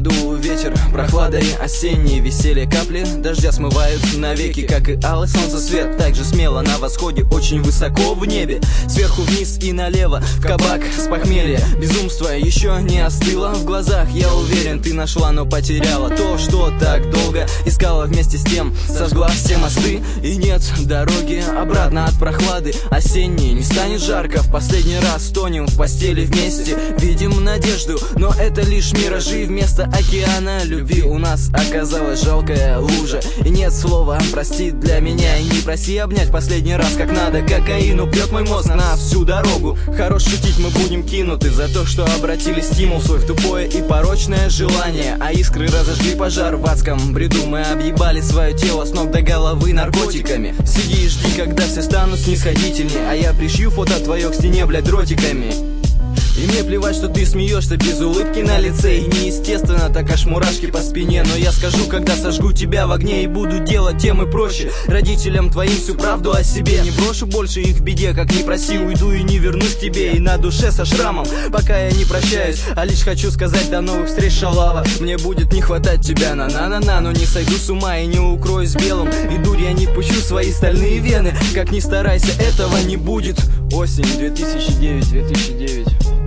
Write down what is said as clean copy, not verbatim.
подул ветер, прохлада и осенние веселье. Капли дождя смывают навеки, как и алый солнцесвет. Так же смело на восходе, очень высоко в небе. Сверху вниз и налево, в кабак с похмелья. Безумство еще не остыло в глазах, я уверен, ты нашла, но потеряла то, что так долго искала. Вместе с тем сожгла все мосты, и нет дороги обратно от прохлады осенней. Не станет жарко, в последний раз стонем в постели вместе. Видим надежду, но это лишь миражи. Вместо океана любви у нас оказалась жалкая лужа. И нет слова прости для меня, и не проси обнять последний раз как надо. Кокаину пьет мой мозг на всю дорогу. Хорош шутить мы будем кинуты за то, что обратили стимул свой в тупое и порочное желание. А искры разожгли пожар в адском бреду. Мы объебали свое тело с ног до головы наркотиками. Сиди и жди, когда все станут снисходительнее, а я пришью фото твое к стене, блядь, дротиками. И мне плевать, что ты смеешься без улыбки на лице. И неестественно, так аж мурашки по спине. Но я скажу, когда сожгу тебя в огне, и буду делать тем и проще родителям твоим всю правду о себе. Не брошу больше их в беде, как не проси, уйду и не вернусь к тебе. И на душе со шрамом, пока я не прощаюсь, а лишь хочу сказать до новых встреч, шалава. Мне будет не хватать тебя на-на-на-на, но не сойду с ума и не укроюсь белым. И дурь я не пущу свои стальные вены. Как ни старайся, этого не будет. Осень 2009.